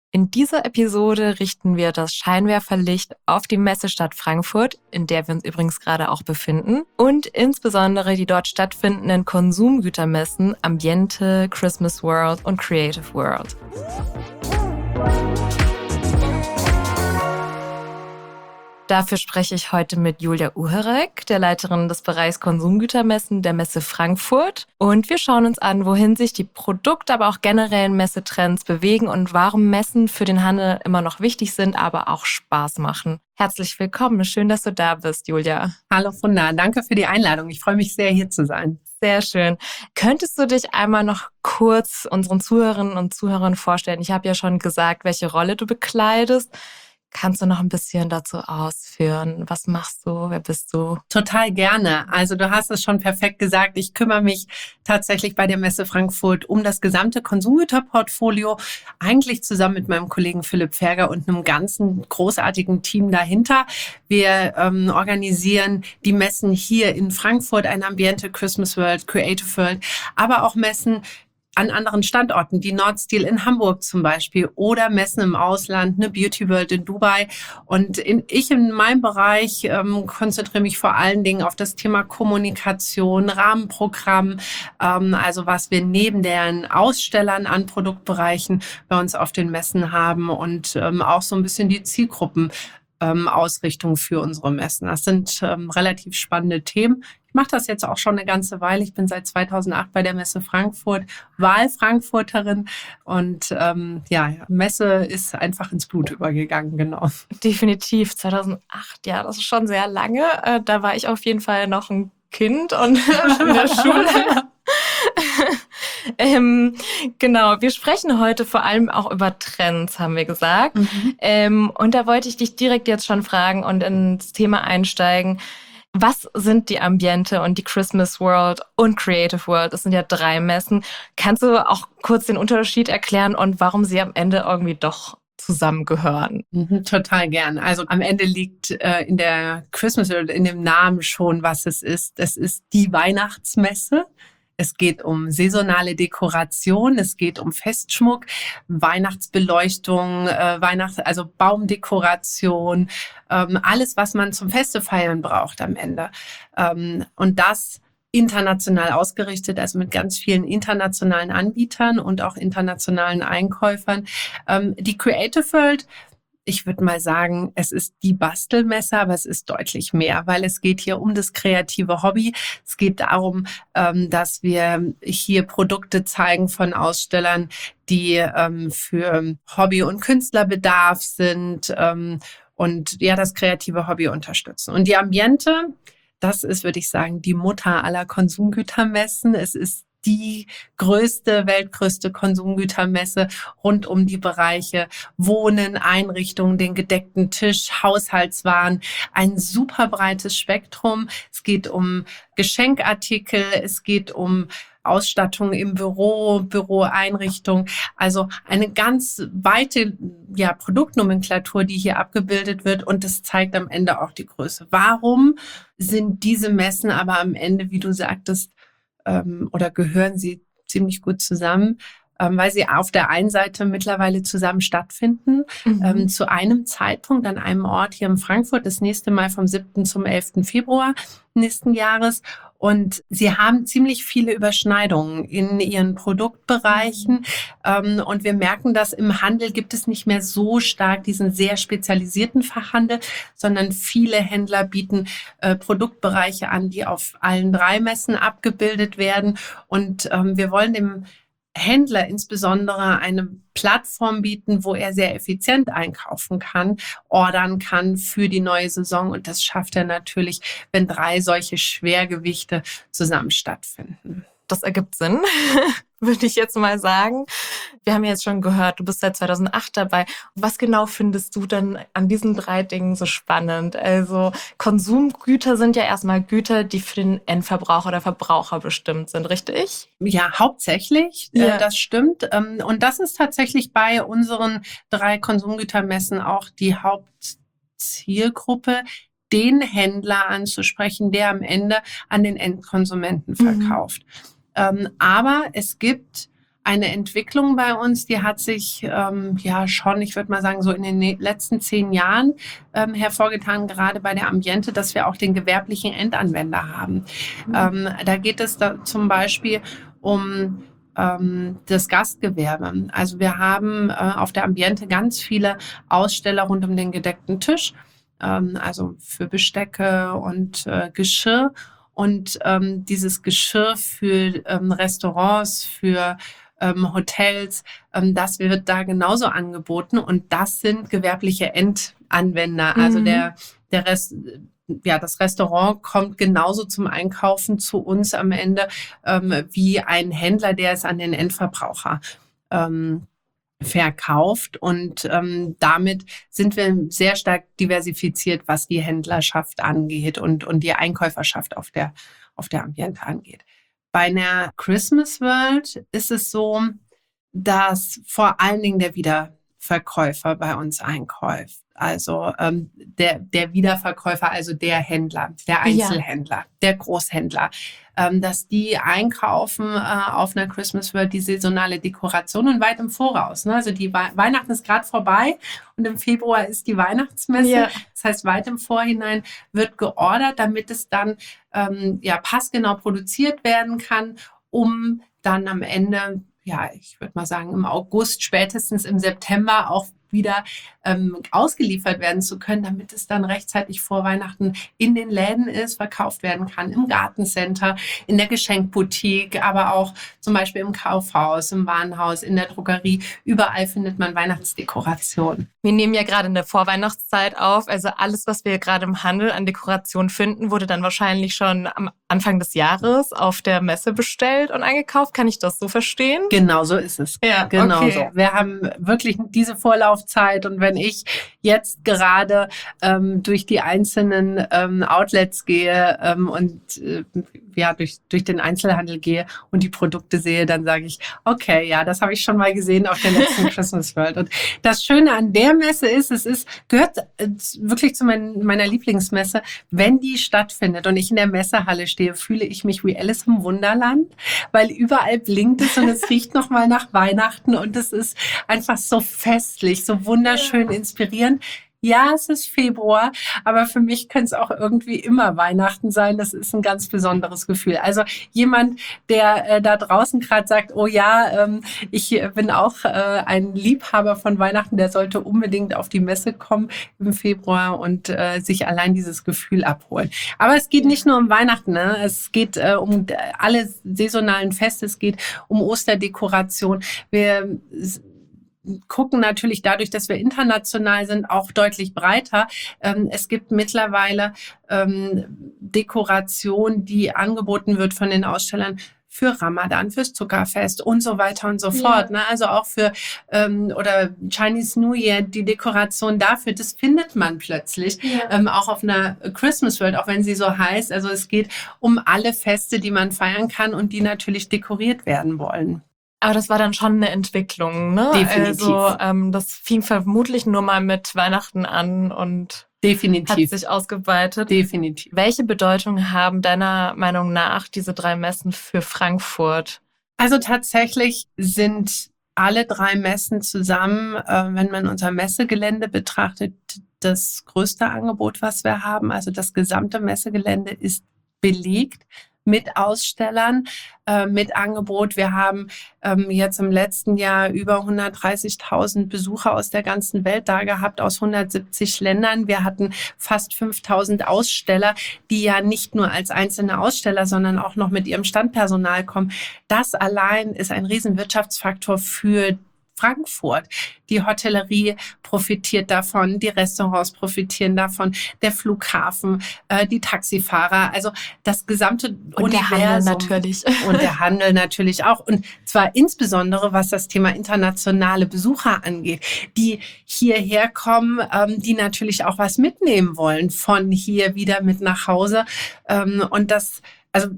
In dieser Episode richten wir das Scheinwerferlicht auf die Messestadt Frankfurt, in der wir uns übrigens gerade auch befinden, und insbesondere die dort stattfindenden Konsumgütermessen Ambiente, Christmas World und Creative World. Dafür spreche ich heute mit Julia Uherek, der Leiterin des Bereichs Konsumgütermessen der Messe Frankfurt. Und wir schauen uns an, wohin sich die Produkte, aber auch generellen Messetrends bewegen und warum Messen für den Handel immer noch wichtig sind, aber auch Spaß machen. Herzlich willkommen. Schön, dass du da bist, Julia. Hallo Funda, danke für die Einladung. Ich freue mich sehr, hier zu sein. Sehr schön. Könntest du dich einmal noch kurz unseren Zuhörerinnen und Zuhörern vorstellen? Ich habe ja schon gesagt, welche Rolle du bekleidest. Kannst du noch ein bisschen dazu ausführen? Was machst du? Wer bist du? Total gerne. Also du hast es schon perfekt gesagt. Ich kümmere mich tatsächlich bei der Messe Frankfurt um das gesamte Konsumgüterportfolio, eigentlich zusammen mit meinem Kollegen Philipp Ferger und einem ganzen großartigen Team dahinter. Wir organisieren die Messen hier in Frankfurt, ein Ambiente, Christmas World, Creative World, aber auch Messen an anderen Standorten, die Nordstil in Hamburg zum Beispiel oder Messen im Ausland, eine Beauty World in Dubai. Und in meinem Bereich konzentriere mich vor allen Dingen auf das Thema Kommunikation, Rahmenprogramm, also was wir neben den Ausstellern an Produktbereichen bei uns auf den Messen haben und auch so ein bisschen die Zielgruppen. Ausrichtung für unsere Messen. Das sind relativ spannende Themen. Ich mache das jetzt auch schon eine ganze Weile. Ich bin seit 2008 bei der Messe Frankfurt, Wahlfrankfurterin und Messe ist einfach ins Blut übergegangen, genau. Definitiv, 2008, ja, das ist schon sehr lange. Da war ich auf jeden Fall noch ein Kind und in der Schule. Genau, wir sprechen heute vor allem auch über Trends, haben wir gesagt. Und da wollte ich dich direkt jetzt schon fragen und ins Thema einsteigen. Was sind die Ambiente und die Christmas World und Creative World? Das sind ja 3 Messen. Kannst du auch kurz den Unterschied erklären und warum sie am Ende irgendwie doch zusammengehören? Total gern. Also am Ende liegt in der Christmas World, in dem Namen schon, was es ist. Es ist die Weihnachtsmesse. Es geht um saisonale Dekoration, es geht um Festschmuck, Weihnachtsbeleuchtung, also Baumdekoration, alles, was man zum Feste feiern braucht am Ende. Und das international ausgerichtet, also mit ganz vielen internationalen Anbietern und auch internationalen Einkäufern. Die Creative World, ich würde mal sagen, es ist die Bastelmesse, aber es ist deutlich mehr, weil es geht hier um das kreative Hobby. Es geht darum, dass wir hier Produkte zeigen von Ausstellern, die für Hobby- und Künstlerbedarf sind und ja, das kreative Hobby unterstützen. Und die Ambiente, das ist, würde ich sagen, die Mutter aller Konsumgütermessen. Es ist die weltgrößte Konsumgütermesse rund um die Bereiche Wohnen, Einrichtungen, den gedeckten Tisch, Haushaltswaren, ein super breites Spektrum. Es geht um Geschenkartikel, es geht um Ausstattung im Büroeinrichtung, also eine ganz weite Produktnomenklatur, die hier abgebildet wird und das zeigt am Ende auch die Größe. Warum sind diese Messen aber am Ende, wie du sagtest, oder gehören sie ziemlich gut zusammen, weil sie auf der einen Seite mittlerweile zusammen stattfinden, zu einem Zeitpunkt an einem Ort hier in Frankfurt, das nächste Mal vom 7. zum 11. Februar nächsten Jahres. Und sie haben ziemlich viele Überschneidungen in ihren Produktbereichen. Und wir merken, dass im Handel gibt es nicht mehr so stark diesen sehr spezialisierten Fachhandel, sondern viele Händler bieten Produktbereiche an, die auf allen 3 Messen abgebildet werden. Und wir wollen dem Händler insbesondere eine Plattform bieten, wo er sehr effizient einkaufen kann, ordern kann für die neue Saison. Und das schafft er natürlich, wenn 3 solche Schwergewichte zusammen stattfinden. Das ergibt Sinn, würde ich jetzt mal sagen. Wir haben ja jetzt schon gehört, du bist seit 2008 dabei. Was genau findest du denn an diesen 3 Dingen so spannend? Also Konsumgüter sind ja erstmal Güter, die für den Endverbraucher oder Verbraucher bestimmt sind, richtig? Ja, hauptsächlich, das stimmt. Und das ist tatsächlich bei unseren 3 Konsumgütermessen auch die Hauptzielgruppe, den Händler anzusprechen, der am Ende an den Endkonsumenten verkauft. Aber es gibt eine Entwicklung bei uns, die hat sich schon, ich würde mal sagen, so in den letzten 10 Jahren hervorgetan, gerade bei der Ambiente, dass wir auch den gewerblichen Endanwender haben. Da geht es da zum Beispiel um das Gastgewerbe. Also wir haben auf der Ambiente ganz viele Aussteller rund um den gedeckten Tisch, also für Bestecke und Geschirr. Und dieses Geschirr für Restaurants, für Hotels, das wird da genauso angeboten. Und das sind gewerbliche Endanwender. Also der Rest, das Restaurant kommt genauso zum Einkaufen zu uns am Ende wie ein Händler, der es an den Endverbraucher verkauft. Und damit sind wir sehr stark diversifiziert, was die Händlerschaft angeht und die Einkäuferschaft auf der Ambiente angeht. Bei einer Christmas World ist es so, dass vor allen Dingen der Wiederverkäufer bei uns einkauft. Also der Wiederverkäufer, also der Händler, der Einzelhändler, der Großhändler, dass die einkaufen auf einer Christmas World die saisonale Dekoration und weit im Voraus. Ne? Also die Weihnachten ist gerade vorbei und im Februar ist die Weihnachtsmesse. Ja. Das heißt, weit im Vorhinein wird geordert, damit es dann passgenau produziert werden kann, um dann am Ende, ich würde mal sagen, im August, spätestens im September auch wieder ausgeliefert werden zu können, damit es dann rechtzeitig vor Weihnachten in den Läden ist, verkauft werden kann, im Gartencenter, in der Geschenkboutique, aber auch zum Beispiel im Kaufhaus, im Warenhaus, in der Drogerie. Überall findet man Weihnachtsdekoration. Wir nehmen ja gerade eine Vorweihnachtszeit auf, also alles, was wir gerade im Handel an Dekoration finden, wurde dann wahrscheinlich schon am Anfang des Jahres auf der Messe bestellt und eingekauft. Kann ich das so verstehen? Genau so ist es. Ja, genau okay. So. Wir haben wirklich diese Vorlaufzeit und wenn ich jetzt gerade durch die einzelnen Outlets gehe durch den Einzelhandel gehe und die Produkte sehe, dann sage ich, okay, ja, das habe ich schon mal gesehen auf der letzten Christmas World. Und das Schöne an der Messe ist, gehört wirklich zu meiner Lieblingsmesse, wenn die stattfindet und ich in der Messehalle stehe, fühle ich mich wie Alice im Wunderland, weil überall blinkt es und es riecht nochmal nach Weihnachten und es ist einfach so festlich, so wunderschön inspirierend. Ja, es ist Februar, aber für mich kann es auch irgendwie immer Weihnachten sein. Das ist ein ganz besonderes Gefühl. Also jemand, der da draußen gerade sagt, oh ja, ich bin auch ein Liebhaber von Weihnachten, der sollte unbedingt auf die Messe kommen im Februar und sich allein dieses Gefühl abholen. Aber es geht nicht nur um Weihnachten, ne? Es geht um alle saisonalen Feste, es geht um Osterdekoration. Wir gucken natürlich dadurch, dass wir international sind, auch deutlich breiter. Es gibt mittlerweile Dekoration, die angeboten wird von den Ausstellern für Ramadan, fürs Zuckerfest und so weiter und so fort. Ne? Also auch für oder Chinese New Year, die Dekoration dafür, das findet man plötzlich. Auch auf einer Christmas World, auch wenn sie so heißt. Also es geht um alle Feste, die man feiern kann und die natürlich dekoriert werden wollen. Aber das war dann schon eine Entwicklung, ne? Definitiv. Also das fing vermutlich nur mal mit Weihnachten an und definitiv hat sich ausgeweitet. Definitiv. Welche Bedeutung haben deiner Meinung nach diese 3 Messen für Frankfurt? Also tatsächlich sind alle 3 Messen zusammen, wenn man unser Messegelände betrachtet, das größte Angebot, was wir haben. Also das gesamte Messegelände ist belegt mit Ausstellern, mit Angebot. Wir haben jetzt im letzten Jahr über 130.000 Besucher aus der ganzen Welt da gehabt, aus 170 Ländern. Wir hatten fast 5.000 Aussteller, die ja nicht nur als einzelne Aussteller, sondern auch noch mit ihrem Standpersonal kommen. Das allein ist ein Riesenwirtschaftsfaktor für Frankfurt. Die Hotellerie profitiert davon, die Restaurants profitieren davon, der Flughafen, die Taxifahrer, also das gesamte und Universum. Der Handel natürlich. Und der Handel natürlich auch. Und zwar insbesondere, was das Thema internationale Besucher angeht, die hierher kommen, die natürlich auch was mitnehmen wollen von hier wieder mit nach Hause. Und das, also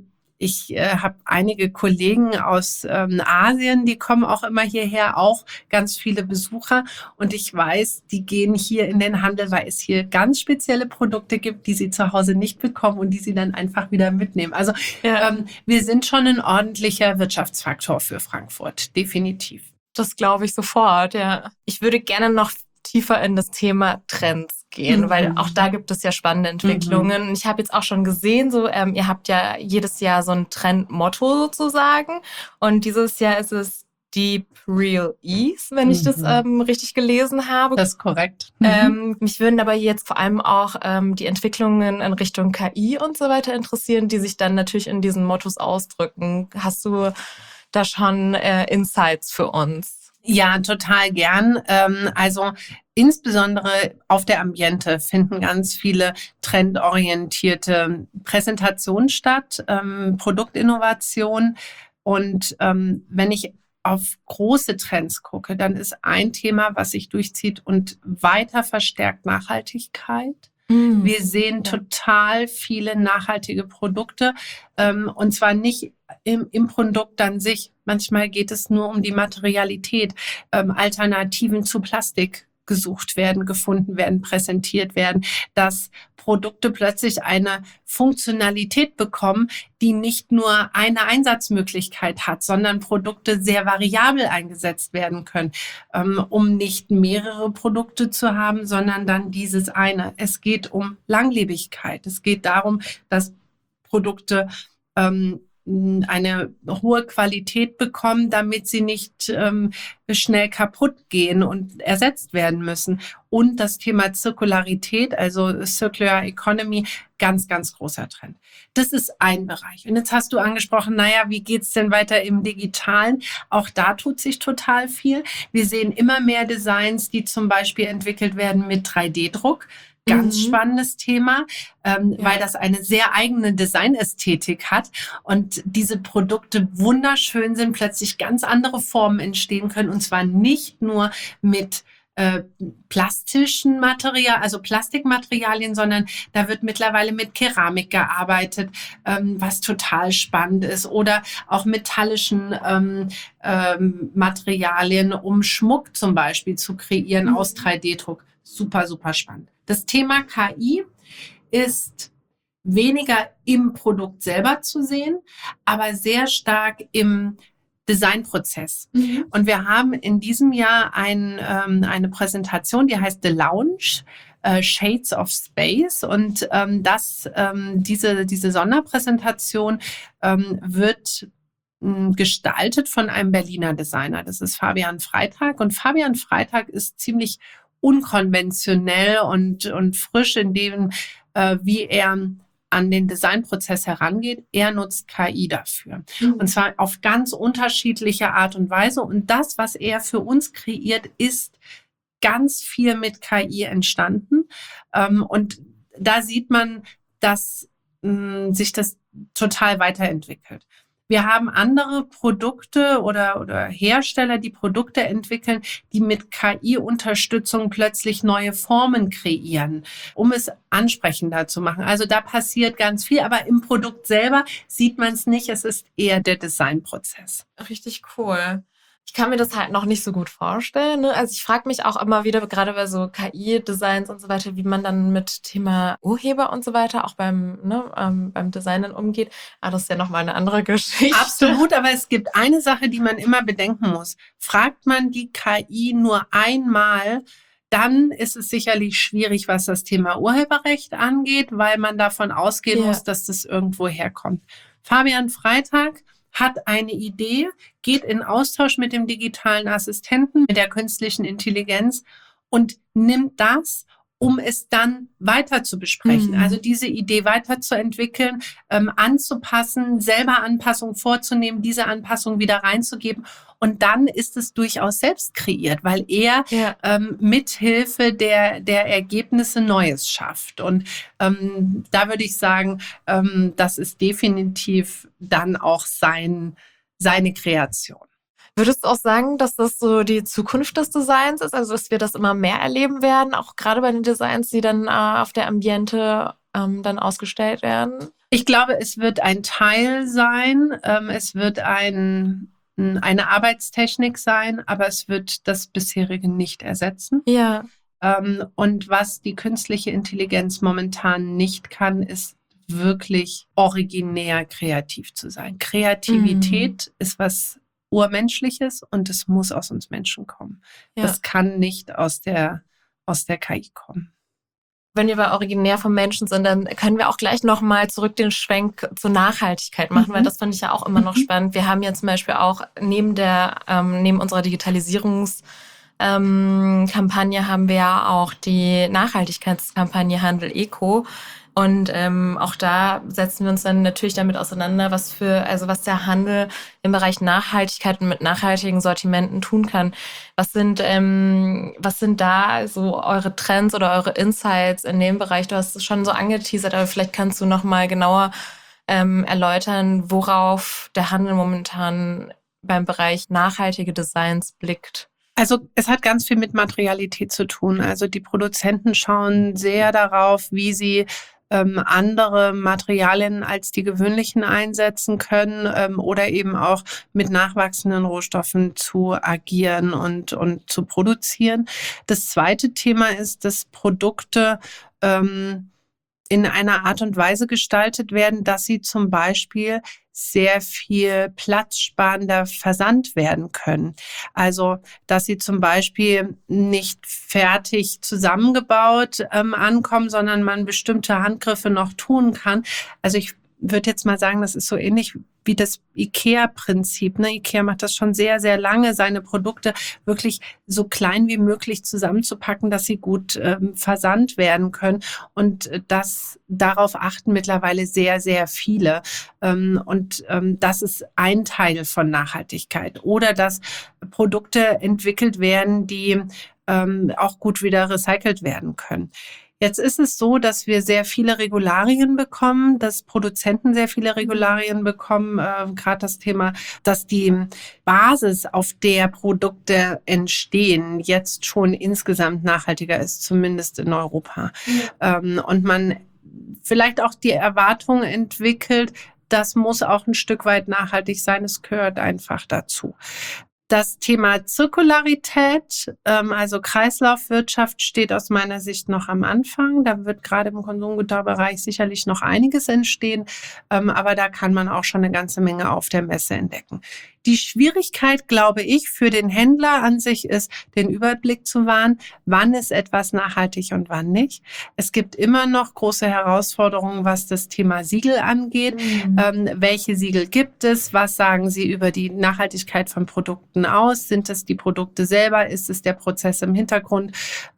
Ich habe einige Kollegen aus Asien, die kommen auch immer hierher, auch ganz viele Besucher. Und ich weiß, die gehen hier in den Handel, weil es hier ganz spezielle Produkte gibt, die sie zu Hause nicht bekommen und die sie dann einfach wieder mitnehmen. Also wir sind schon ein ordentlicher Wirtschaftsfaktor für Frankfurt, definitiv. Das glaube ich sofort, ja. Ich würde gerne noch tiefer in das Thema Trends gehen, weil auch da gibt es ja spannende Entwicklungen. Ich habe jetzt auch schon gesehen, so ihr habt ja jedes Jahr so ein Trendmotto sozusagen und dieses Jahr ist es Deep Real Ease, wenn ich das richtig gelesen habe. Das ist korrekt. Mich würden aber jetzt vor allem auch die Entwicklungen in Richtung KI und so weiter interessieren, die sich dann natürlich in diesen Mottos ausdrücken. Hast du da schon Insights für uns? Ja, total gern. Also insbesondere auf der Ambiente finden ganz viele trendorientierte Präsentationen statt, Produktinnovation. Und wenn ich auf große Trends gucke, dann ist ein Thema, was sich durchzieht und weiter verstärkt Nachhaltigkeit. Wir sehen total viele nachhaltige Produkte und zwar nicht im Produkt an sich. Manchmal geht es nur um die Materialität, Alternativen zu Plastik gesucht werden, gefunden werden, präsentiert werden, dass Produkte plötzlich eine Funktionalität bekommen, die nicht nur eine Einsatzmöglichkeit hat, sondern Produkte sehr variabel eingesetzt werden können, um nicht mehrere Produkte zu haben, sondern dann dieses eine. Es geht um Langlebigkeit. Es geht darum, dass Produkte eine hohe Qualität bekommen, damit sie nicht schnell kaputt gehen und ersetzt werden müssen. Und das Thema Zirkularität, also Circular Economy, ganz, ganz großer Trend. Das ist ein Bereich. Und jetzt hast du angesprochen, wie geht's denn weiter im Digitalen? Auch da tut sich total viel. Wir sehen immer mehr Designs, die zum Beispiel entwickelt werden mit 3D-Druck. Ganz spannendes Thema, weil das eine sehr eigene Designästhetik hat und diese Produkte wunderschön sind, plötzlich ganz andere Formen entstehen können und zwar nicht nur mit plastischen Materialien, also Plastikmaterialien, sondern da wird mittlerweile mit Keramik gearbeitet, was total spannend ist, oder auch metallischen Materialien, um Schmuck zum Beispiel zu kreieren aus 3D-Druck. Super, super spannend. Das Thema KI ist weniger im Produkt selber zu sehen, aber sehr stark im Designprozess. Und wir haben in diesem Jahr eine Präsentation, die heißt The Lounge, Shades of Space. Und diese Sonderpräsentation wird gestaltet von einem Berliner Designer. Das ist Fabian Freitag. Und Fabian Freitag ist ziemlich unkonventionell und frisch in dem, wie er an den Designprozess herangeht. Er nutzt KI dafür. Und zwar auf ganz unterschiedliche Art und Weise. Und das, was er für uns kreiert, ist ganz viel mit KI entstanden. Und da sieht man, dass sich das total weiterentwickelt. Wir haben andere Produkte oder Hersteller, die Produkte entwickeln, die mit KI-Unterstützung plötzlich neue Formen kreieren, um es ansprechender zu machen. Also da passiert ganz viel, aber im Produkt selber sieht man es nicht. Es ist eher der Designprozess. Richtig cool. Ich kann mir das halt noch nicht so gut vorstellen. Ne? Also ich frage mich auch immer wieder, gerade bei so KI-Designs und so weiter, wie man dann mit Thema Urheber und so weiter auch beim Designen umgeht. Aber das ist ja nochmal eine andere Geschichte. Absolut, aber es gibt eine Sache, die man immer bedenken muss. Fragt man die KI nur einmal, dann ist es sicherlich schwierig, was das Thema Urheberrecht angeht, weil man davon ausgehen muss, dass das irgendwo herkommt. Fabian Freitag hat eine Idee, geht in Austausch mit dem digitalen Assistenten, mit der künstlichen Intelligenz und nimmt das, um es dann weiter zu besprechen. Also diese Idee weiterzuentwickeln, anzupassen, selber Anpassungen vorzunehmen, diese Anpassung wieder reinzugeben. Und dann ist es durchaus selbst kreiert, weil er mithilfe der Ergebnisse Neues schafft. Und da würde ich sagen, das ist definitiv dann auch seine Kreation. Würdest du auch sagen, dass das so die Zukunft des Designs ist? Also, dass wir das immer mehr erleben werden, auch gerade bei den Designs, die dann auf der Ambiente dann ausgestellt werden? Ich glaube, es wird ein Teil sein, es wird eine Arbeitstechnik sein, aber es wird das bisherige nicht ersetzen. Ja. Und was die künstliche Intelligenz momentan nicht kann, ist wirklich originär kreativ zu sein. Kreativität ist was Urmenschliches und es muss aus uns Menschen kommen. Ja. Das kann nicht aus der KI kommen. Wenn wir bei originär vom Menschen sind, dann können wir auch gleich nochmal zurück den Schwenk zur Nachhaltigkeit machen, weil das finde ich ja auch immer noch spannend. Wir haben ja zum Beispiel auch neben unserer Digitalisierungskampagne haben wir ja auch die Nachhaltigkeitskampagne Handel Eco. Und auch da setzen wir uns dann natürlich damit auseinander, was der Handel im Bereich Nachhaltigkeit und mit nachhaltigen Sortimenten tun kann. Was sind da so eure Trends oder eure Insights in dem Bereich? Du hast es schon so angeteasert, aber vielleicht kannst du noch mal genauer erläutern, worauf der Handel momentan beim Bereich nachhaltige Designs blickt. Also es hat ganz viel mit Materialität zu tun. Also die Produzenten schauen sehr darauf, wie sie andere Materialien als die gewöhnlichen einsetzen können oder eben auch mit nachwachsenden Rohstoffen zu agieren und zu produzieren. Das zweite Thema ist, dass Produkte in einer Art und Weise gestaltet werden, dass sie zum Beispiel sehr viel platzsparender versandt werden können. Also, dass sie zum Beispiel nicht fertig zusammengebaut ankommen, sondern man bestimmte Handgriffe noch tun kann. Also ich würde jetzt mal sagen, das ist so ähnlich wie das IKEA-Prinzip. Ne? IKEA macht das schon sehr, sehr lange, seine Produkte wirklich so klein wie möglich zusammenzupacken, dass sie gut versandt werden können. Und darauf achten mittlerweile sehr, sehr viele. Das ist ein Teil von Nachhaltigkeit. Oder dass Produkte entwickelt werden, die auch gut wieder recycelt werden können. Jetzt ist es so, dass wir sehr viele Regularien bekommen, dass Produzenten sehr viele Regularien bekommen. Gerade das Thema, dass die Basis, auf der Produkte entstehen, jetzt schon insgesamt nachhaltiger ist, zumindest in Europa. Ja. Und man vielleicht auch die Erwartung entwickelt, das muss auch ein Stück weit nachhaltig sein. Es gehört einfach dazu. Das Thema Zirkularität, also Kreislaufwirtschaft, steht aus meiner Sicht noch am Anfang. Da wird gerade im Konsumgüterbereich sicherlich noch einiges entstehen, aber da kann man auch schon eine ganze Menge auf der Messe entdecken. Die Schwierigkeit, glaube ich, für den Händler an sich ist, den Überblick zu wahren, wann ist etwas nachhaltig und wann nicht. Es gibt immer noch große Herausforderungen, was das Thema Siegel angeht. Welche Siegel gibt es? Was sagen sie über die Nachhaltigkeit von Produkten aus? Sind es die Produkte selber? Ist es der Prozess im Hintergrund?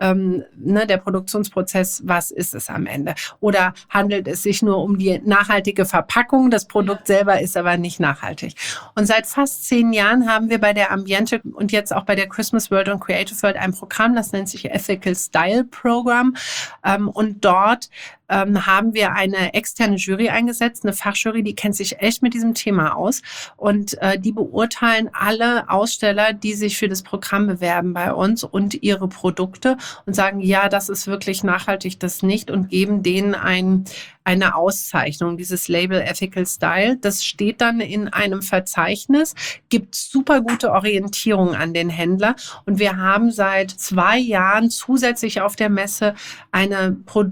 Der Produktionsprozess? Was ist es am Ende? Oder handelt es sich nur um die nachhaltige Verpackung? Das Produkt selber ist aber nicht nachhaltig. Und seit fast 10 Jahren haben wir bei der Ambiente und jetzt auch bei der Christmas World und Creative World ein Programm, das nennt sich Ethical Style Program. Und dort haben wir eine externe Jury eingesetzt, eine Fachjury, die kennt sich echt mit diesem Thema aus. Und die beurteilen alle Aussteller, die sich für das Programm bewerben bei uns und ihre Produkte und sagen, ja, das ist wirklich nachhaltig, das nicht, und geben denen eine Auszeichnung, dieses Label Ethical Style. Das steht dann in einem Verzeichnis, gibt super gute Orientierung an den Händler. Und wir haben seit 2 Jahren zusätzlich auf der Messe eine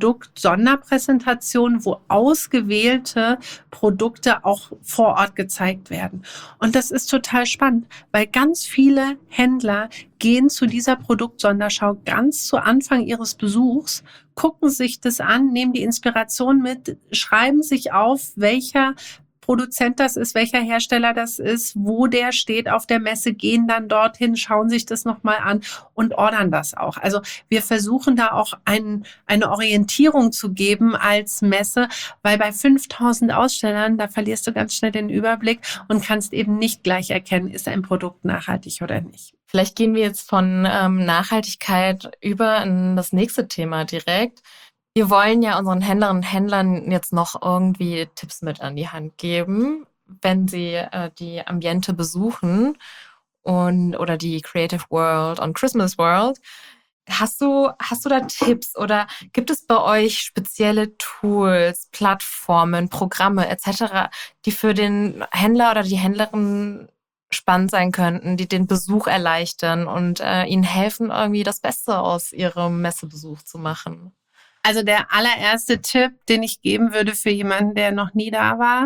Produkt-Sonderpräsentation, wo ausgewählte Produkte auch vor Ort gezeigt werden. Und das ist total spannend, weil ganz viele Händler gehen zu dieser Produktsonderschau ganz zu Anfang ihres Besuchs, gucken sich das an, nehmen die Inspiration mit, schreiben sich auf, welcher Produzent das ist, welcher Hersteller das ist, wo der steht auf der Messe, gehen dann dorthin, schauen sich das nochmal an und ordern das auch. Also wir versuchen da auch eine Orientierung zu geben als Messe, weil bei 5000 Ausstellern, da verlierst du ganz schnell den Überblick und kannst eben nicht gleich erkennen, ist ein Produkt nachhaltig oder nicht. Vielleicht gehen wir jetzt von Nachhaltigkeit über in das nächste Thema direkt. Wir wollen ja unseren Händlerinnen und Händlern jetzt noch irgendwie Tipps mit an die Hand geben, wenn sie die Ambiente besuchen oder die Creative World und Christmas World. Hast du da Tipps oder gibt es bei euch spezielle Tools, Plattformen, Programme etc., die für den Händler oder die Händlerin spannend sein könnten, die den Besuch erleichtern und ihnen helfen, irgendwie das Beste aus ihrem Messebesuch zu machen? Also der allererste Tipp, den ich geben würde für jemanden, der noch nie da war,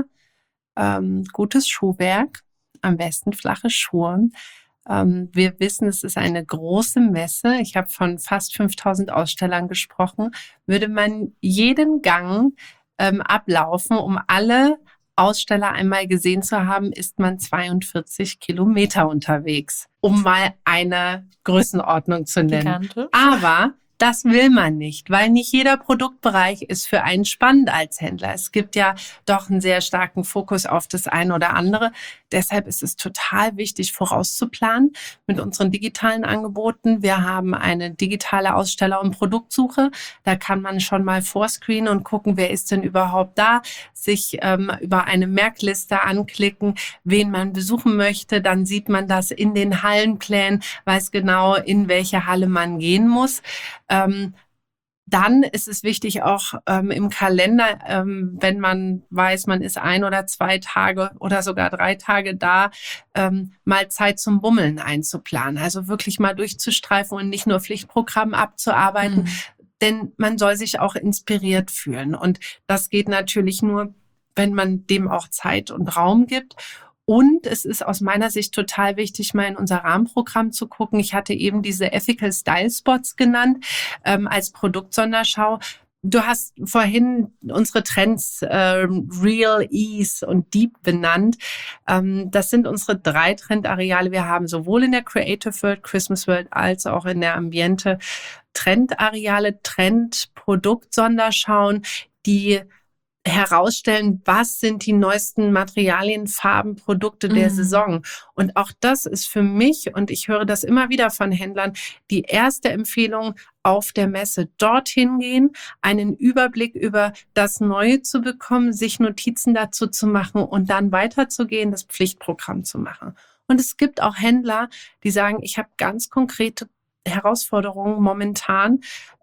gutes Schuhwerk, am besten flache Schuhe. Wir wissen, es ist eine große Messe. Ich habe von fast 5000 Ausstellern gesprochen. Würde man jeden Gang ablaufen, um alle Aussteller einmal gesehen zu haben, ist man 42 Kilometer unterwegs, um mal eine Größenordnung zu nennen. Gigantisch. Aber das will man nicht, weil nicht jeder Produktbereich ist für einen spannend als Händler. Es gibt ja doch einen sehr starken Fokus auf das eine oder andere. Deshalb ist es total wichtig, vorauszuplanen mit unseren digitalen Angeboten. Wir haben eine digitale Aussteller- und Produktsuche. Da kann man schon mal vorscreenen und gucken, wer ist denn überhaupt da, sich über eine Merkliste anklicken, wen man besuchen möchte. Dann sieht man das in den Hallenplänen, weiß genau, in welche Halle man gehen muss. Dann ist es wichtig, auch im Kalender, wenn man weiß, man ist 1 oder 2 Tage oder sogar 3 Tage da, mal Zeit zum Bummeln einzuplanen. Also wirklich mal durchzustreifen und nicht nur Pflichtprogramm abzuarbeiten, denn man soll sich auch inspiriert fühlen. Und das geht natürlich nur, wenn man dem auch Zeit und Raum gibt. Und es ist aus meiner Sicht total wichtig, mal in unser Rahmenprogramm zu gucken. Ich hatte eben diese Ethical Style Spots genannt als Produktsonderschau. Du hast vorhin unsere Trends Real, Ease und Deep benannt. Das sind unsere 3 Trendareale. Wir haben sowohl in der Creative World, Christmas World, als auch in der Ambiente Trendareale, Trend-Produkt-Sonderschauen, die herausstellen, was sind die neuesten Materialien, Farben, Produkte der Saison. Und auch das ist für mich, und ich höre das immer wieder von Händlern, die erste Empfehlung auf der Messe. Dorthin gehen, einen Überblick über das Neue zu bekommen, sich Notizen dazu zu machen und dann weiterzugehen, das Pflichtprogramm zu machen. Und es gibt auch Händler, die sagen, ich habe ganz konkrete Herausforderungen momentan,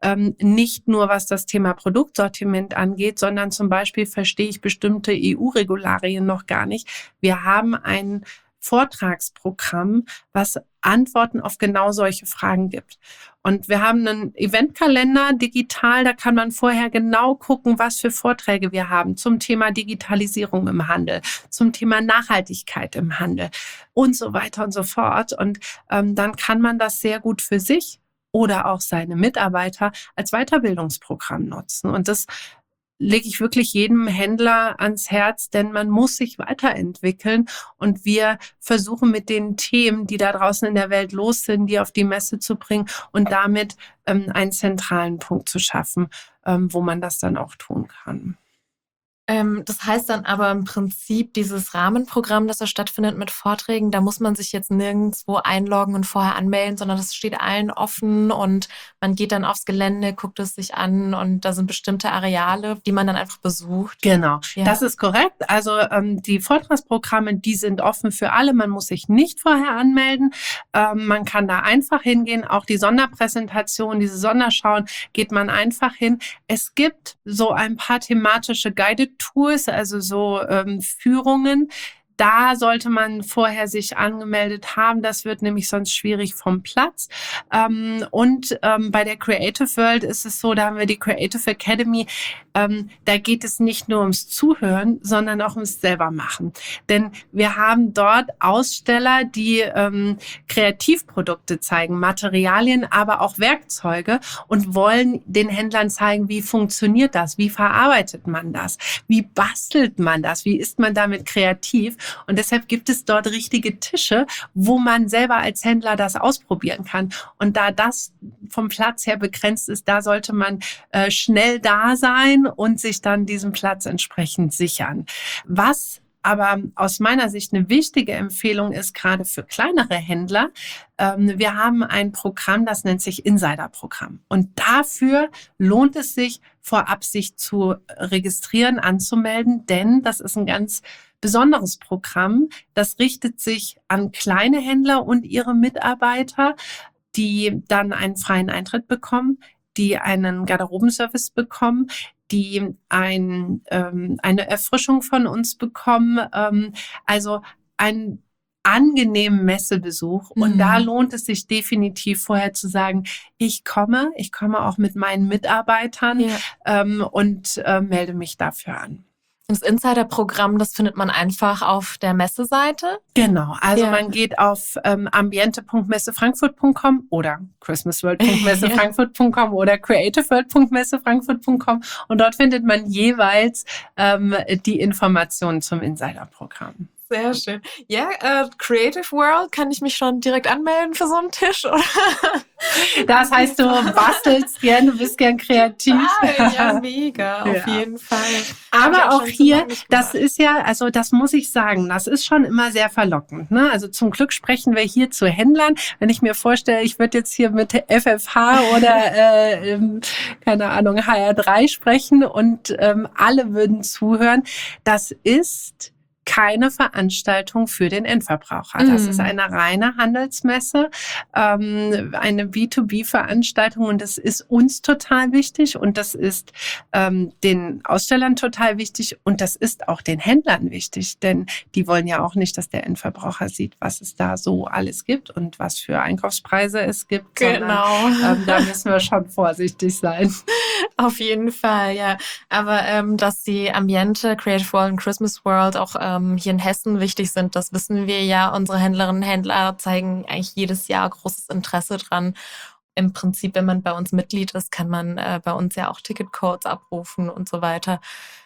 nicht nur was das Thema Produktsortiment angeht, sondern zum Beispiel verstehe ich bestimmte EU-Regularien noch gar nicht. Wir haben ein Vortragsprogramm, was Antworten auf genau solche Fragen gibt. Und wir haben einen Eventkalender digital, da kann man vorher genau gucken, was für Vorträge wir haben zum Thema Digitalisierung im Handel, zum Thema Nachhaltigkeit im Handel und so weiter und so fort. Und dann kann man das sehr gut für sich oder auch seine Mitarbeiter als Weiterbildungsprogramm nutzen. Und das lege ich wirklich jedem Händler ans Herz, denn man muss sich weiterentwickeln und wir versuchen mit den Themen, die da draußen in der Welt los sind, die auf die Messe zu bringen und damit einen zentralen Punkt zu schaffen, wo man das dann auch tun kann. Das heißt dann aber im Prinzip, dieses Rahmenprogramm, das da stattfindet mit Vorträgen, da muss man sich jetzt nirgendwo einloggen und vorher anmelden, sondern das steht allen offen und man geht dann aufs Gelände, guckt es sich an und da sind bestimmte Areale, die man dann einfach besucht. Genau, ja. Das ist korrekt. Also die Vortragsprogramme, die sind offen für alle. Man muss sich nicht vorher anmelden. Man kann da einfach hingehen. Auch die Sonderpräsentation, diese Sonderschauen, geht man einfach hin. Es gibt so ein paar thematische Guided Tours, also so Führungen. Da sollte man vorher sich angemeldet haben. Das wird nämlich sonst schwierig vom Platz. Und bei der Creative World ist es so, da haben wir die Creative Academy. Da geht es nicht nur ums Zuhören, sondern auch ums selber machen. Denn wir haben dort Aussteller, die Kreativprodukte zeigen, Materialien, aber auch Werkzeuge und wollen den Händlern zeigen, wie funktioniert das, wie verarbeitet man das, wie bastelt man das, wie ist man damit kreativ. Und deshalb gibt es dort richtige Tische, wo man selber als Händler das ausprobieren kann. Und da das vom Platz her begrenzt ist, da sollte man schnell da sein und sich dann diesen Platz entsprechend sichern. Was aber aus meiner Sicht eine wichtige Empfehlung ist, gerade für kleinere Händler, wir haben ein Programm, das nennt sich Insider-Programm. Und dafür lohnt es sich, vorab sich zu registrieren, anzumelden, denn das ist ein ganz besonderes Programm. Das richtet sich an kleine Händler und ihre Mitarbeiter. die dann einen freien Eintritt bekommen, die einen Garderobenservice bekommen, die eine Erfrischung von uns bekommen, also ein angenehmen Messebesuch. Und da lohnt es sich definitiv vorher zu sagen, ich komme auch mit meinen Mitarbeitern und melde mich dafür an. Das Insider-Programm, das findet man einfach auf der Messeseite? Genau, also man geht auf ambiente.messefrankfurt.com oder christmasworld.messefrankfurt.com oder creativeworld.messefrankfurt.com und dort findet man jeweils die Informationen zum Insider-Programm. Sehr schön. Ja, Creative World, kann ich mich schon direkt anmelden für so einen Tisch? Oder? Das heißt, du bastelst gern, du bist gern kreativ. Ja, mega, auf jeden Fall. Aber auch hier, das ist ja, also das muss ich sagen, das ist schon immer sehr verlockend. Ne? Also zum Glück sprechen wir hier zu Händlern. Wenn ich mir vorstelle, ich würde jetzt hier mit FFH oder, keine Ahnung, HR3 sprechen und alle würden zuhören, das ist keine Veranstaltung für den Endverbraucher. Das ist eine reine Handelsmesse, eine B2B-Veranstaltung und das ist uns total wichtig und das ist den Ausstellern total wichtig und das ist auch den Händlern wichtig, denn die wollen ja auch nicht, dass der Endverbraucher sieht, was es da so alles gibt und was für Einkaufspreise es gibt. Genau. Sondern, da müssen wir schon vorsichtig sein. Auf jeden Fall, ja. Aber dass die Ambiente, Creative World und Christmas World auch hier in Hessen wichtig sind, das wissen wir ja. Unsere Händlerinnen und Händler zeigen eigentlich jedes Jahr großes Interesse dran. Im Prinzip, wenn man bei uns Mitglied ist, kann man bei uns ja auch Ticketcodes abrufen und so weiter.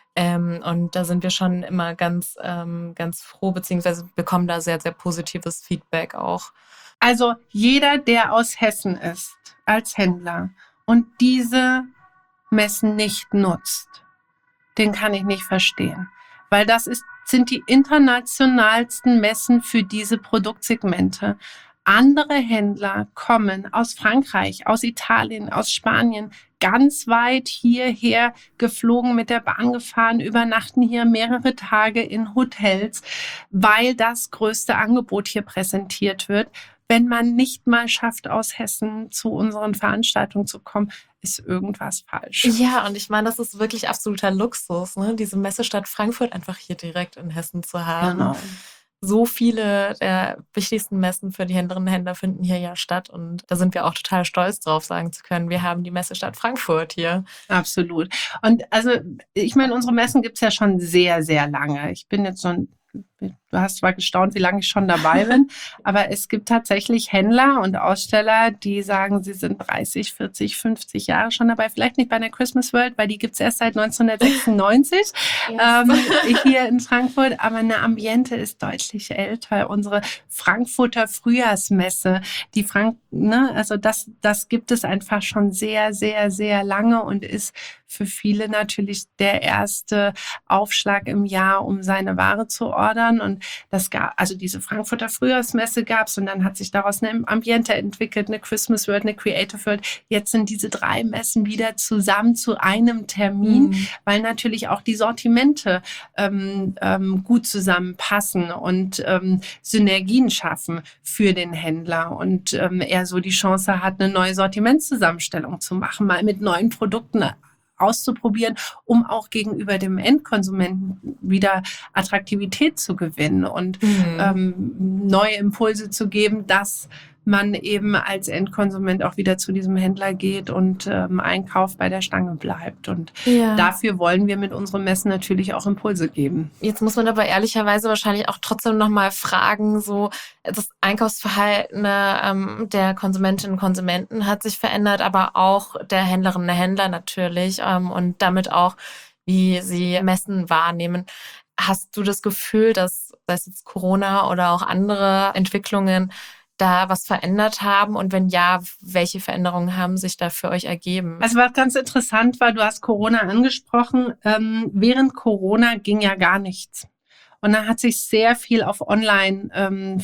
Und da sind wir schon immer ganz froh, beziehungsweise bekommen da sehr, sehr positives Feedback auch. Also jeder, der aus Hessen ist, als Händler und diese Messen nicht nutzt, den kann ich nicht verstehen. Weil das sind die internationalsten Messen für diese Produktsegmente. Andere Händler kommen aus Frankreich, aus Italien, aus Spanien, ganz weit hierher geflogen, mit der Bahn gefahren, übernachten hier mehrere Tage in Hotels, weil das größte Angebot hier präsentiert wird. Wenn man nicht mal schafft, aus Hessen zu unseren Veranstaltungen zu kommen, ist irgendwas falsch. Ja, und ich meine, das ist wirklich absoluter Luxus, ne? Diese Messestadt Frankfurt einfach hier direkt in Hessen zu haben. Genau. So viele der wichtigsten Messen für die Händlerinnen und Händler finden hier ja statt. Und da sind wir auch total stolz drauf, sagen zu können, wir haben die Messestadt Frankfurt hier. Absolut. Und also, ich meine, unsere Messen gibt's ja schon sehr, sehr lange. Ich bin jetzt du hast zwar gestaunt, wie lange ich schon dabei bin, aber es gibt tatsächlich Händler und Aussteller, die sagen, sie sind 30, 40, 50 Jahre schon dabei. Vielleicht nicht bei der Christmas World, weil die gibt's erst seit 1996 hier in Frankfurt. Aber eine Ambiente ist deutlich älter. Unsere Frankfurter Frühjahrsmesse, also das gibt es einfach schon sehr, sehr, sehr lange und ist für viele natürlich der erste Aufschlag im Jahr, um seine Ware zu ordern. Und also diese Frankfurter Frühjahrsmesse gab's und dann hat sich daraus eine Ambiente entwickelt, eine Christmas World, eine Creative World. Jetzt sind diese 3 Messen wieder zusammen zu einem Termin, weil natürlich auch die Sortimente gut zusammenpassen und Synergien schaffen für den Händler und er so die Chance hat, eine neue Sortimentszusammenstellung zu machen, mal mit neuen Produkten auszuprobieren, um auch gegenüber dem Endkonsumenten wieder Attraktivität zu gewinnen und neue Impulse zu geben, dass man eben als Endkonsument auch wieder zu diesem Händler geht und einkauft, bei der Stange bleibt. Und dafür wollen wir mit unseren Messen natürlich auch Impulse geben. Jetzt muss man aber ehrlicherweise wahrscheinlich auch trotzdem nochmal fragen, so das Einkaufsverhalten der Konsumentinnen und Konsumenten hat sich verändert, aber auch der Händlerinnen und Händler natürlich und damit auch, wie sie Messen wahrnehmen. Hast du das Gefühl, dass, sei es jetzt Corona oder auch andere Entwicklungen, da was verändert haben? Und wenn ja, welche Veränderungen haben sich da für euch ergeben? Also was ganz interessant war, du hast Corona angesprochen. Während Corona ging ja gar nichts. Und da hat sich sehr viel auf Online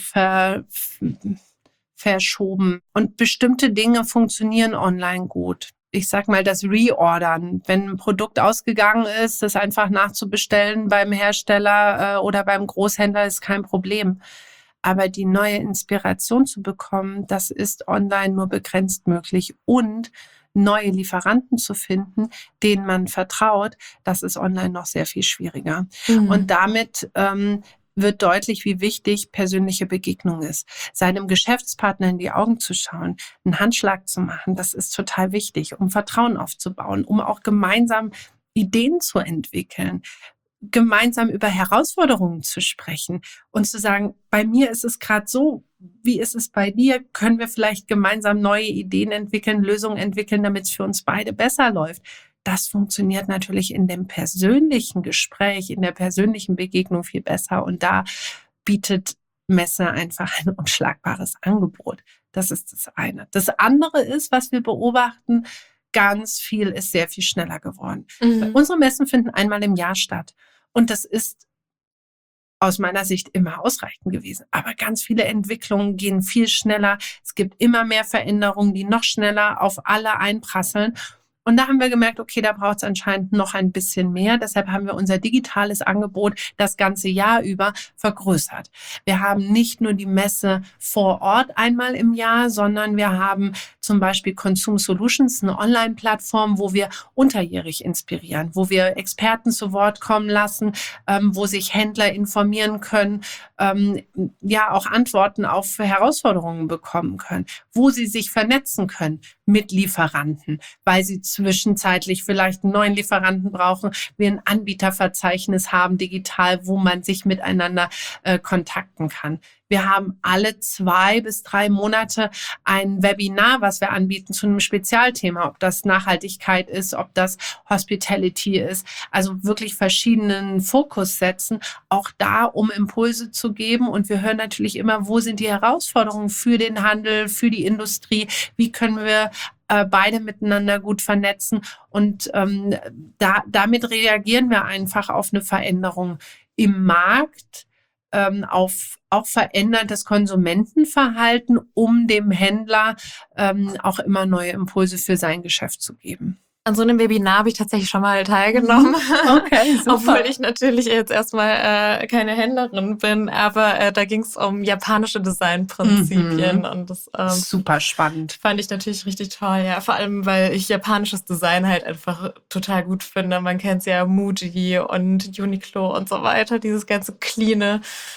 verschoben. Und bestimmte Dinge funktionieren online gut. Ich sag mal, das Reordern, wenn ein Produkt ausgegangen ist, das einfach nachzubestellen beim Hersteller oder beim Großhändler ist kein Problem. Aber die neue Inspiration zu bekommen, das ist online nur begrenzt möglich. Und neue Lieferanten zu finden, denen man vertraut, das ist online noch sehr viel schwieriger. Und damit wird deutlich, wie wichtig persönliche Begegnung ist. Seinem Geschäftspartner in die Augen zu schauen, einen Handschlag zu machen, das ist total wichtig, um Vertrauen aufzubauen, um auch gemeinsam Ideen zu entwickeln, gemeinsam über Herausforderungen zu sprechen und zu sagen, bei mir ist es gerade so, wie ist es bei dir? Können wir vielleicht gemeinsam neue Ideen entwickeln, Lösungen entwickeln, damit es für uns beide besser läuft? Das funktioniert natürlich in dem persönlichen Gespräch, in der persönlichen Begegnung viel besser. Und da bietet Messe einfach ein unschlagbares Angebot. Das ist das eine. Das andere ist, was wir beobachten, ganz viel ist sehr viel schneller geworden. Unsere Messen finden einmal im Jahr statt. Und das ist aus meiner Sicht immer ausreichend gewesen. Aber ganz viele Entwicklungen gehen viel schneller. Es gibt immer mehr Veränderungen, die noch schneller auf alle einprasseln. Und da haben wir gemerkt, okay, da braucht es anscheinend noch ein bisschen mehr. Deshalb haben wir unser digitales Angebot das ganze Jahr über vergrößert. Wir haben nicht nur die Messe vor Ort einmal im Jahr, sondern wir haben zum Beispiel Consume Solutions, eine Online-Plattform, wo wir unterjährig inspirieren, wo wir Experten zu Wort kommen lassen, wo sich Händler informieren können, auch Antworten auf Herausforderungen bekommen können, wo sie sich vernetzen können mit Lieferanten, weil sie zwischenzeitlich vielleicht einen neuen Lieferanten brauchen, wir ein Anbieterverzeichnis haben digital, wo man sich miteinander kontakten kann. Wir haben alle 2 bis 3 Monate ein Webinar, was wir anbieten zu einem Spezialthema, ob das Nachhaltigkeit ist, ob das Hospitality ist, also wirklich verschiedenen Fokus setzen, auch da, um Impulse zu geben. Und wir hören natürlich immer, wo sind die Herausforderungen für den Handel, für die Industrie, wie können wir beide miteinander gut vernetzen. Und damit reagieren wir einfach auf eine Veränderung im Markt, auf auch veränderndes Konsumentenverhalten, um dem Händler auch immer neue Impulse für sein Geschäft zu geben. An so einem Webinar habe ich tatsächlich schon mal teilgenommen. Okay, super. Obwohl ich natürlich jetzt erstmal keine Händlerin bin, aber da ging es um japanische Designprinzipien und das super spannend. Fand ich natürlich richtig toll, ja. Vor allem, weil ich japanisches Design halt einfach total gut finde. Man kennt ja Muji und Uniqlo und so weiter, dieses ganze cleane.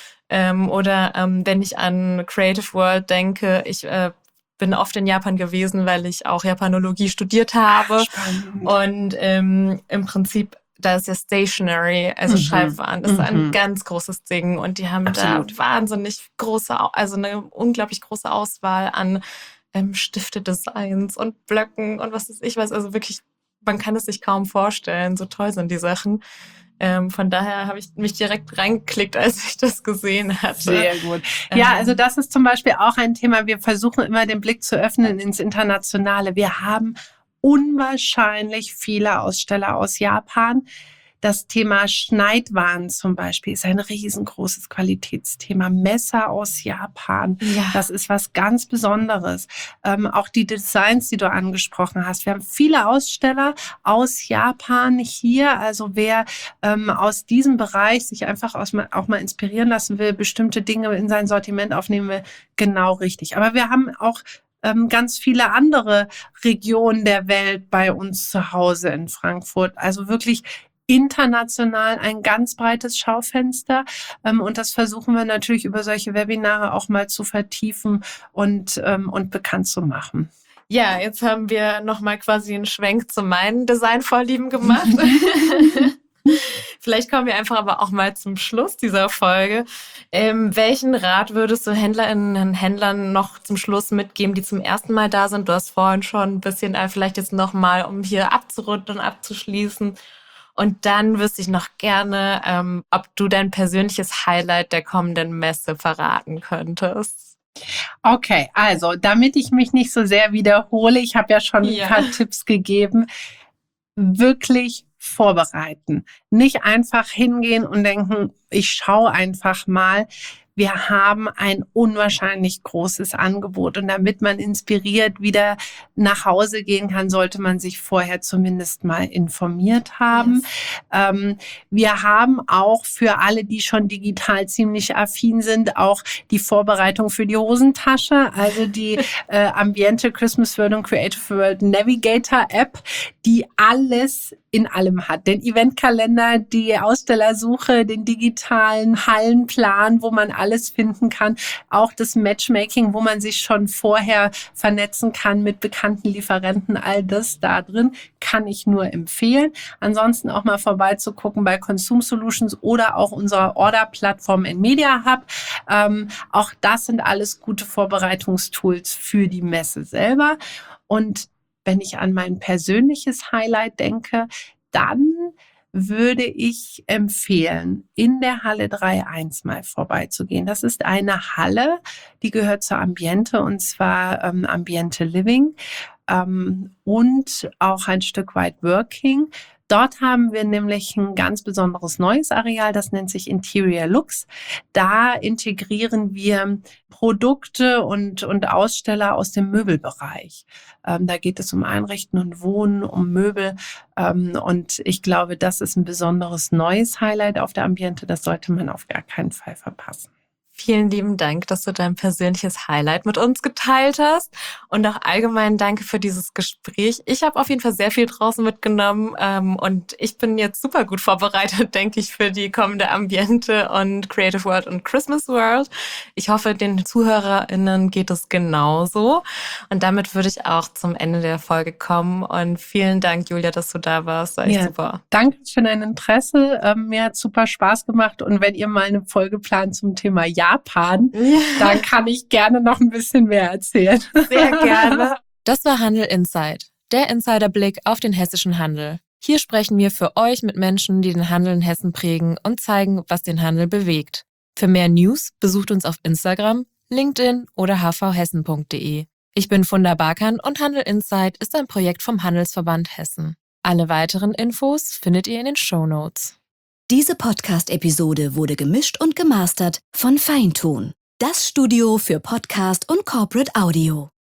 Oder wenn ich an Creative World denke, ich bin oft in Japan gewesen, weil ich auch Japanologie studiert habe. Spannend. Und im Prinzip, da ist ja Stationery, also Schreibwaren, das ist ein ganz großes Ding. Und die haben Absolut. da wahnsinnig also eine unglaublich große Auswahl an Stifte-Designs und Blöcken und was weiß ich was. Also wirklich, man kann es sich kaum vorstellen, so toll sind die Sachen. Von daher habe ich mich direkt reingeklickt, als ich das gesehen hatte. Sehr gut. Ja, also das ist zum Beispiel auch ein Thema. Wir versuchen immer den Blick zu öffnen ins Internationale. Wir haben unwahrscheinlich viele Aussteller aus Japan. Das Thema Schneidwaren zum Beispiel ist ein riesengroßes Qualitätsthema. Messer aus Japan, Das ist was ganz Besonderes. Auch die Designs, die du angesprochen hast. Wir haben viele Aussteller aus Japan hier. Also wer aus diesem Bereich sich einfach auch mal inspirieren lassen will, bestimmte Dinge in sein Sortiment aufnehmen will, genau richtig. Aber wir haben auch ganz viele andere Regionen der Welt bei uns zu Hause in Frankfurt. Also wirklich international ein ganz breites Schaufenster. Und das versuchen wir natürlich über solche Webinare auch mal zu vertiefen und bekannt zu machen. Ja, jetzt haben wir nochmal quasi einen Schwenk zu meinen Designvorlieben gemacht. Vielleicht kommen wir einfach aber auch mal zum Schluss dieser Folge. Welchen Rat würdest du Händlerinnen und Händlern noch zum Schluss mitgeben, die zum ersten Mal da sind? Du hast vorhin schon ein bisschen, vielleicht jetzt nochmal, um hier abzurunden und abzuschließen. Und dann wüsste ich noch gerne, ob du dein persönliches Highlight der kommenden Messe verraten könntest. Okay, also damit ich mich nicht so sehr wiederhole, ich habe ja schon ein paar Tipps gegeben, wirklich vorbereiten. Nicht einfach hingehen und denken, ich schaue einfach mal. Wir haben ein unwahrscheinlich großes Angebot und damit man inspiriert wieder nach Hause gehen kann, sollte man sich vorher zumindest mal informiert haben. Yes. Wir haben auch für alle, die schon digital ziemlich affin sind, auch die Vorbereitung für die Hosentasche, also die Ambiente Christmas World und Creative World Navigator App, die alles in allem hat. Den Eventkalender, die Ausstellersuche, den digitalen Hallenplan, wo man alles finden kann. Auch das Matchmaking, wo man sich schon vorher vernetzen kann mit bekannten Lieferanten. All das da drin kann ich nur empfehlen. Ansonsten auch mal vorbeizugucken bei Consume Solutions oder auch unserer Order-Plattform NMedia Hub. Auch das sind alles gute Vorbereitungstools für die Messe selber. Und wenn ich an mein persönliches Highlight denke, dann würde ich empfehlen, in der Halle 3.1 mal vorbeizugehen. Das ist eine Halle, die gehört zur Ambiente und zwar Ambiente Living und auch ein Stück weit Working. Dort haben wir nämlich ein ganz besonderes neues Areal, das nennt sich Interior Looks. Da integrieren wir Produkte und Aussteller aus dem Möbelbereich. Da geht es um Einrichten und Wohnen, um Möbel. Und ich glaube, das ist ein besonderes neues Highlight auf der Ambiente. Das sollte man auf gar keinen Fall verpassen. Vielen lieben Dank, dass du dein persönliches Highlight mit uns geteilt hast und auch allgemein danke für dieses Gespräch. Ich habe auf jeden Fall sehr viel draußen mitgenommen und ich bin jetzt super gut vorbereitet, denke ich, für die kommende Ambiente und Creative World und Christmas World. Ich hoffe, den ZuhörerInnen geht es genauso und damit würde ich auch zum Ende der Folge kommen und vielen Dank, Julia, dass du da warst. War echt super. Danke für dein Interesse. Mir hat super Spaß gemacht und wenn ihr mal eine Folge plant zum Thema Japan, dann kann ich gerne noch ein bisschen mehr erzählen. Sehr gerne. Das war Handel Insight, der Insiderblick auf den hessischen Handel. Hier sprechen wir für euch mit Menschen, die den Handel in Hessen prägen und zeigen, was den Handel bewegt. Für mehr News besucht uns auf Instagram, LinkedIn oder hvhessen.de. Ich bin Funda Barkan und Handel Insight ist ein Projekt vom Handelsverband Hessen. Alle weiteren Infos findet ihr in den Shownotes. Diese Podcast-Episode wurde gemischt und gemastert von Feintun, das Studio für Podcast und Corporate Audio.